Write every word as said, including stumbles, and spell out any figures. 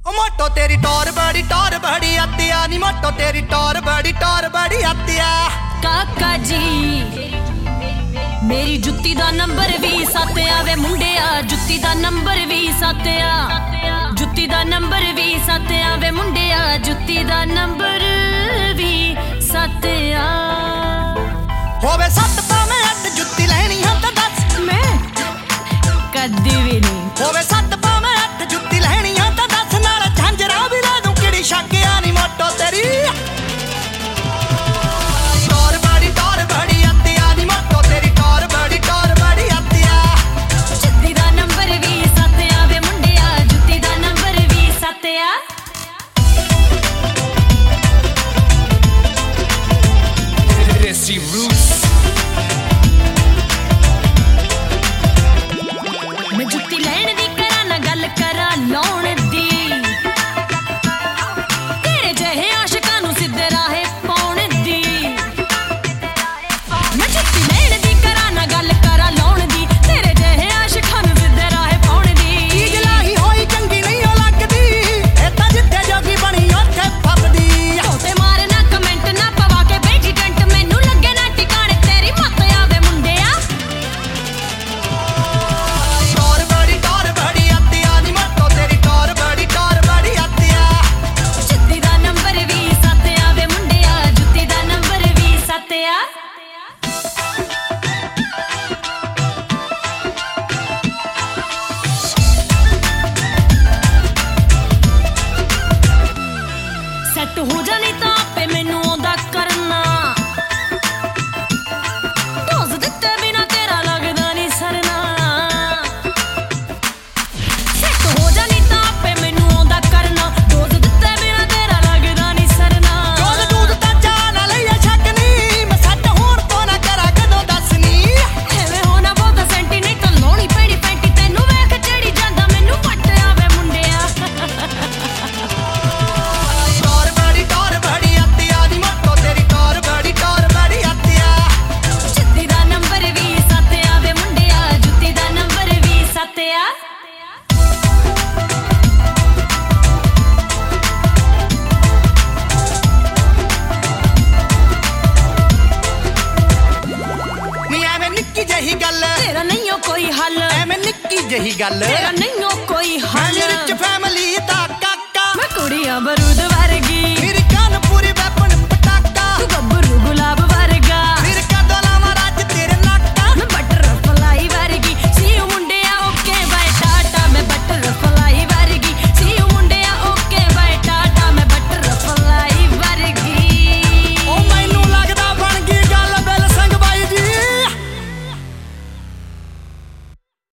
मोटो तेरी टोर बड़ी टोर बड़ी अतिया नी मोटो तेरी टोर बड़ी टोर बड़ी अतिया। काका जी मेरी जुत्ती दा नंबर भी सत्त आवे मुंडिया, जुत्ती दा नंबर भी सत्त आ, जुत्ती दा नंबर भी सत्त आवे मुंडिया, जुत्ती दा नंबर भी सत्त आ। होवे सत्त पावे अट जुत्ती लेनी है तो दस मैं कदी भी नहीं। होवे सत्त पावे अट जुत्ती लेनी है तो दस नाल झांजरा भी ला दूं किड़ी शक्या नी मोटो तेरी टोर बड़ी टोर बड़ी अतिया नी मोटो तेरी टोर बड़ी टोर बड़ी अतिया। जुत्ती दा नंबर भी सत्त आवे मुंडिया, जुत्ती दा नंबर भी सत्त आ। Desi Roots मैं जुत्ती लैण दी करा ना गल करा लाउण दी, तेरे जहे आशिकां नूं सिद्धे राहे पाउण दी। मैं जुत्ती लैण दी करा ना गल करा लाउण दी, तेरे जहे आशिकां नूं सिद्धे राहे पाउण दी। चीज लाही होई चंगी नहीं ओ लगदी, ए तां जिथे जोगी बनी उत्थे फसदी। तोते मारना कमेंट ना पवा के बैठी टंट, मैनू लगे ना ठिकाने तेरी मत आवे मुंडिया। टोर बड़ी टोर बड़ी अतिया नी मोटो तेरी टोर बड़ी टोर बड़ी अतिया। जुत्ती दा नंबर भी सत्त आवे मुंडिया, जुत्ती दा नंबर भी सत्त आ। सैट हो जानी तां आपे मैनू आउंदा करना, डोज दित्ते बिना तेरा लगदा नी सरना। सैट हो जानी तां आपे मैनू आउंदा करना, डोज दित्ते बिना तेरा लगदा नी सरना। जोग दूध दा चा ना लईया छक नी, मैं सट होण तो ना करा कदों दसनी। एवें होना बहुता सेंटी नहीं तो लाउणी पैणी पैंटी, तैनू वेख चढ़ी जांदा मैनू पट आवे मुंडिया। टोर बड़ी टोर बड़ी अतिया नी मोटो तेरी टोर बड़ी टोर बड़ी अतिया। जुत्ती दा नंबर भी सत्त आवे मुंडिया, जुत्ती दा नंबर भी सत्त आ। नी एवें निक्की जही गल, तेरा नहीं हो कोई हल, एवें निक्की जही गल, तेरा नहीं हो